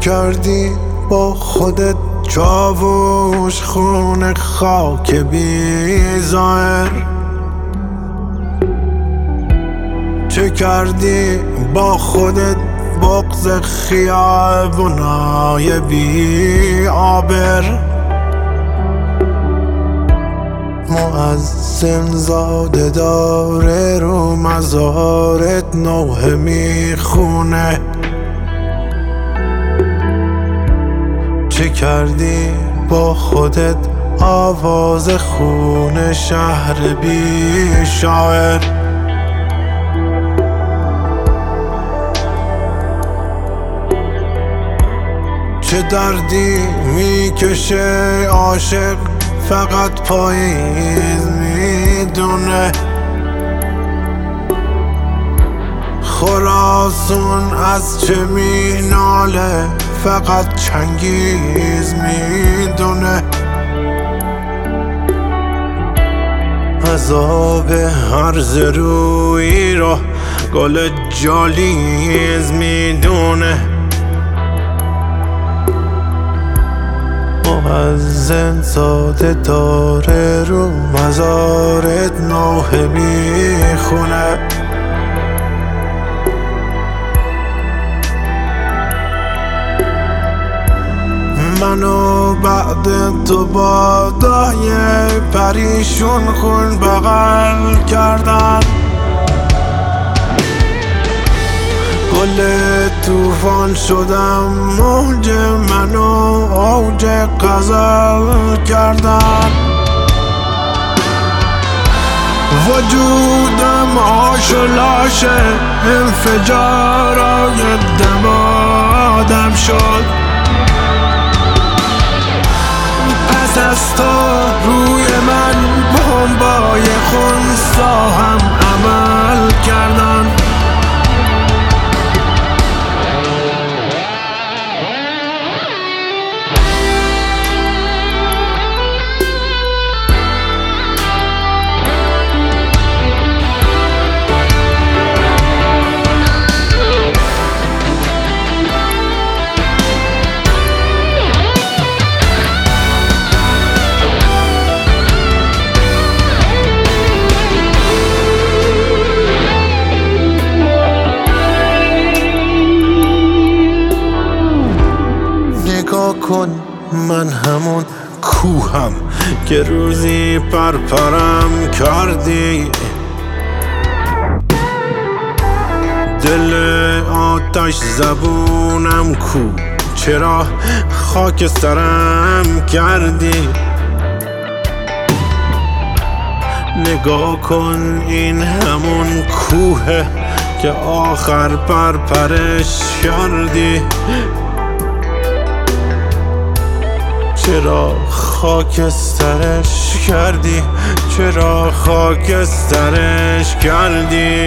کردی با خودت چاووش خون خاک بی ظاهر؟ چه کردی با خودت بغض خیابونای بی آبر؟ مؤذن زاده داره رو مزارت نوحه میخونه. چه کردی با خودت آواز خون شهر بی شاعر؟ چه دردی میکشه عاشق فقط پاییز میدونه؟ خراسان از چه میناله فقط چنگیز میدونه؟ عذاب هرز روی را گل جالیز میدونه. مؤذن ساده داره رو مزارت نوحه میخونه. منو بعد تو با دایه پریشون خون بغل کردن. گل توفان شدم موج منو اوج غزل کردن. وجودم آش و لاشه انفجارای دمادم شد. پس از تو روی من بمبای خونسا هم عمل کردن. نگاه کن من همون کوهم که روزی پرپرم کردی. دل آتش زبونم کو چرا خاک سرم کردی؟ نگاه کن این همون کوه که آخر پرپرش کردی. چرا خاکسترش کردی؟ چرا خاکسترش کردی؟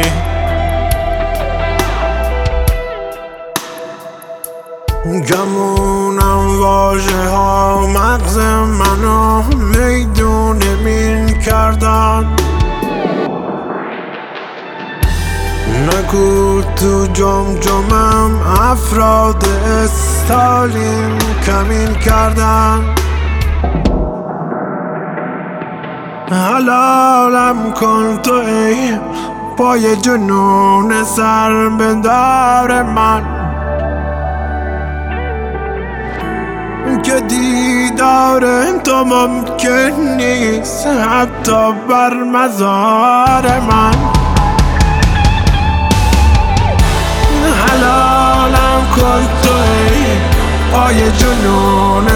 گمونم واژه ها مغز منو میدون مین کردن. نگو تو جمجمم افراد استالین کمین کردن. حلالم کن تو ای پای جنون سر بدار من که دیدار تو ممکن نیست حتی بر مزار من. حلالم کن تو ای پای جنون